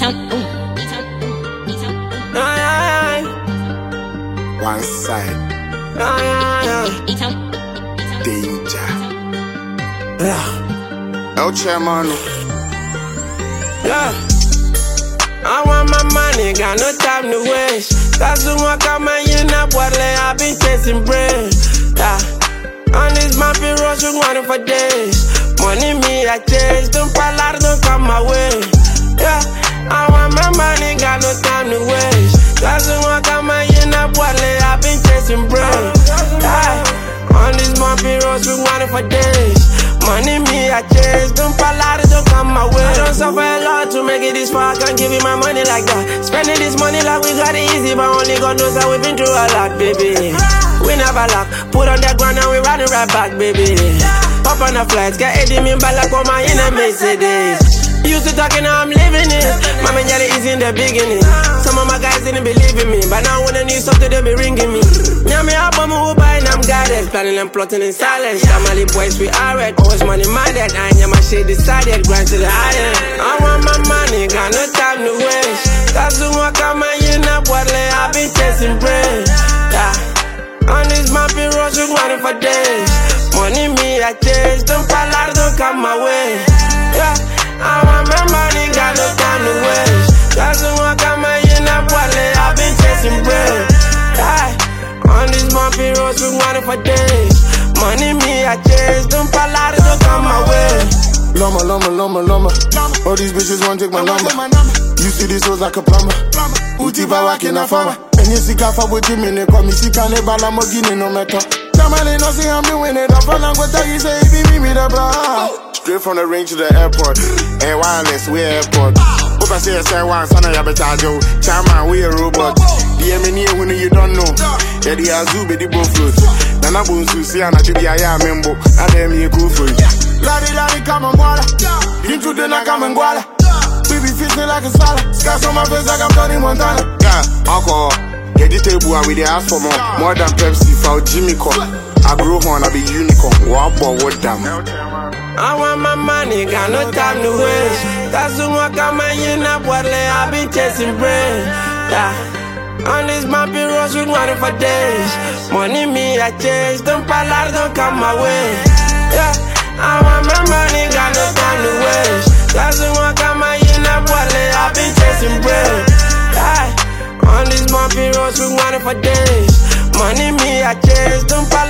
One side. Danger. El Chairman. Yeah. I want my money, got no time to waste. That's the one coming in up what I've been chasing bread. Yeah. On this mountain road, we wanted for days. Money me, I chase, don't palate, don't come my way. Yeah. I want my money, got no time to waste. That's the one coming in up what I've been chasing bread. Yeah. On this mountain road, we wanted for days. Money me, I chase, don't palate, don't come my way. I don't suffer a lot to make it this far, I can't give you my money like that. Spending this money like we got it easy, but only God knows how we've been through a lot, baby. We never lack, put on that ground and we riding right back, baby. Up on the flights, get Eddie me back like for my in a Mercedes. Used to talking, now I'm living it. My man got it easy in the beginning. Some of my guys didn't believe in me, but now when I need something, they be ringing me. Now me up on my buying, I'm guided. Planning and plotting in silence. Family boys, we are red. Always money minded. I ain't my shit decided. Grind to the island. I want my money, got no time to waste. That's the one coming in up what I've been chasing bread. Yeah. On this mountain road, we wanted for days. Money me, I chase. Don't palate, don't come my way. Yeah. I want my money, got no time to waste. That's the one coming in up what I've been chasing bread. Yeah. On this bumpy road, we wanted for days. Money me, I chase. Don't palate, don't come my way. Loma. All these bitches want take my number. You see this was like a plumber. Uti bawa kina farmer. And you see kafa with Jimmy, they call me Sikane Balamogini no matter. Tamale no see I'm doing it. I'm gonna go tell you say be me the bra. Straight from the range to the airport. Air wireless, we airport. Hope I say a say one son of Yabetajo. Chairman, we a robot. The MNE when you don't know. Yeah, the Azu be the both fruit. Nana Bunsu see and I should be a member. I damn you cool for you. Ladi, come on, Guala. Into the Nakamangwala. We be fishing like a salad. Scars on my face like I'm Tony Montana. Yeah, alcohol. Get the table and we dey ask for more than Pepsi for Jimmy Cup. I grow on, I be unicorn. What damn. I want my money, got no time to waste. That's the one coming in up what I've been chasing bread. Yeah. On this bumpy road, we wanted for days. Money me, I chase. Don't palate, don't come my way. Yeah. I want my money, got no time to waste. That's the one coming in up what I've been chasing bread. Yeah. On this bumpy road, we wanted for days. Money me, I chase. Don't palate.